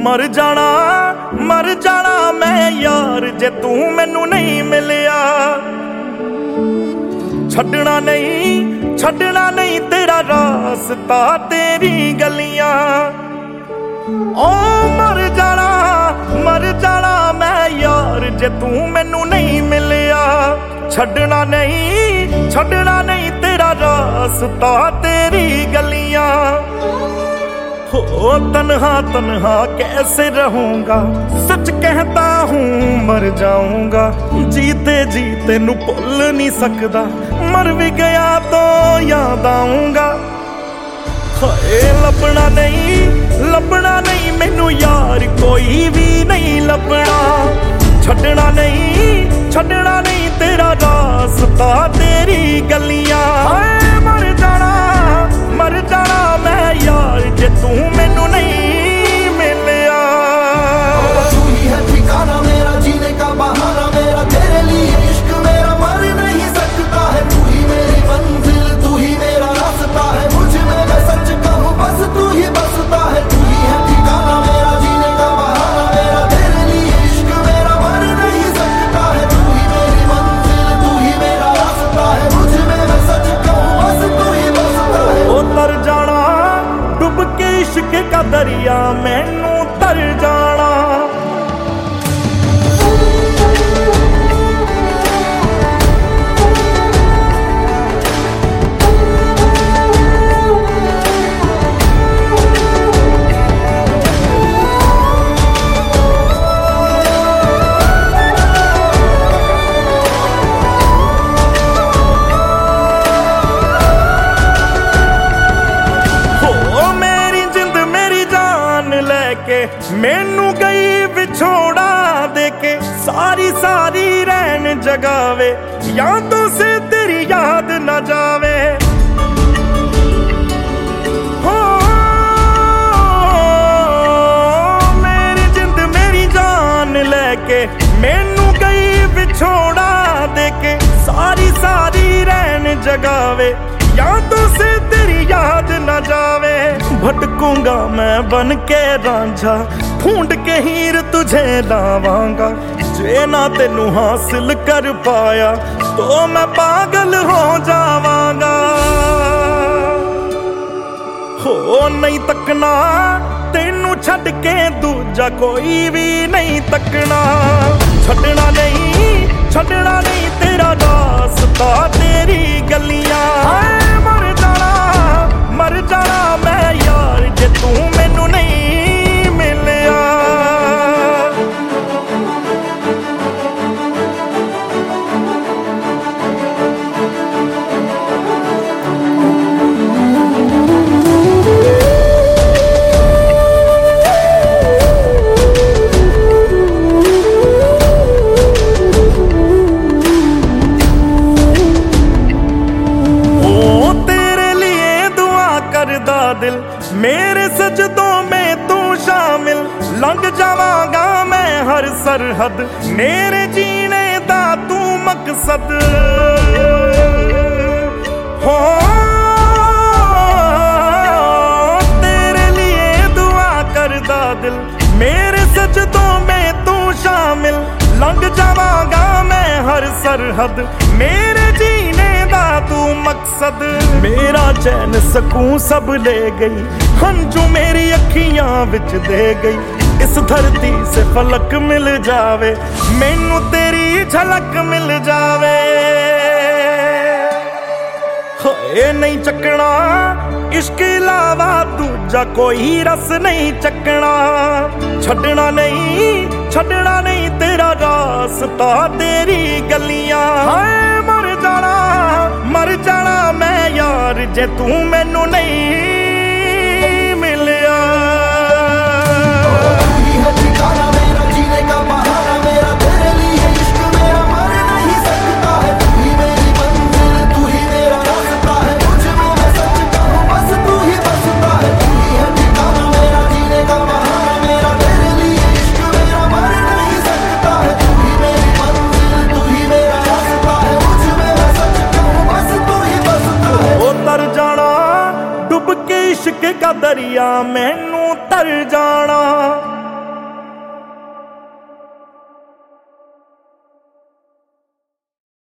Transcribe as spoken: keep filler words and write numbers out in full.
मर जाना मर जाना मैं यार जे तू मैनू नहीं मिलिया। छड्डना नहीं छड्डना नहीं तेरा रास्ता तेरी गलियां। ओ मर जाना मर जाना मैं यार जे तू मैनू नहीं मिलिया। छड्डना नहीं छड्डना नहीं तेरा रास्ता तेरी गलियां। हो तन्हा तन्हा कैसे रहूंगा, सच कहता हूँ मर जाऊंगा। जीते जीते नू भुल नहीं सकदा, मर भी गया तो याद आऊंगा। हाय लभना नहीं लभना नहीं मैनू यार कोई भी नहीं लभना। छड्डना नहीं छड्डना नहीं तेरा रास्ता तेरी गलियां। हाय मर जाना मर जाना मैं यार जे तू मैनू नहीं मिलिया। तू ही है ठिकाना मेरा, जीने का बहाना मेरा, तेरे लिए इश्क मेरा मर नहीं सकता है। तू ही मेरी मंजिल तू ही मेरा रास्ता है, मुझ में मैं सच कहूँ बस तू ही बसता है। तू ही है ठिकाना मेरा, जीने का बहाना मेरा, तेरे लिए इश्क मेरा मर नहीं सकता है। तू ही मेरी मंजिल तू ही मेरा रास्ता है, मुझ में मैं सच कहूँ बस तू ही बसता है। ओ तर जाना डुब के इश्क का दरिया मैनू तर जाना। मैनू गई विछोड़ा देके सारी सारी रैन जगावे, यादों से तेरी याद न जावे। हो मेरी जिंद मेरी जान लेके मैनू गई विछोड़ा देके सारी सारी रैन जगावे, यादों से तेरी याद न जावे। भटकूंगा मैं बन के रांझा, ढूंढ के हीर तुझे लावांगा। जे ना तेनू हासिल कर पाया तो मैं पागल हो जावांगा। हो नहीं तकना तेनू छड़ के दूजा कोई भी नहीं तकना। छड्डना नहीं छड्डना नहीं तेरा रास्ता तेरी गलियां। मर जाना मर जाना मैं यार जे तू मैनू नहीं मिलिया। दिल मेरे सजदों में तू शामिल, लंघ जावांगा मैं हर सरहद, मेरे जीने दा तू मकसद। हो तेरे लिए दुआ करदा दिल, मेरे सजदों में तू शामिल, लंघ जावांगा मैं हर सरहद, मेरे जीने दा तू मकसद। मेरा चैन सकून सब ले गई, हंजू मेरी अखियां विच दे गई। इस धरती से फलक मिल जावे, मैनू तेरी झलक मिल जावे। होए नहीं चकना इश्क इलावा दूजा कोई रस नहीं चकना। छड्डना नहीं छड्डना नहीं तेरा रास्ता तेरी गलियां। हाय मर जाना मर जाना मैं यार जे तू मैनू नहीं मिलिया। तू ही है ठिकाना मेरा, जीने का बहाना मेरा, तेरे लिए इश्क मेरा मर नहीं सकता है। तू ही मेरी मंजिल तू ही मेरा रास्ता है, मुझ में मैं सच कहूँ बस तू ही बसता है। तू ही है ठिकाना मेरा, जीने का बहाना मेरा, तेरे लिए इश्क मेरा मर नहीं सकता है। तू ही मेरी मंजिल तू ही मेरा रास्ता है, मुझ में मैं सच कहूँ बस तू ही बसता है। ओ तर जाना डुब के इश्क का दरिया मैनू तर जाना।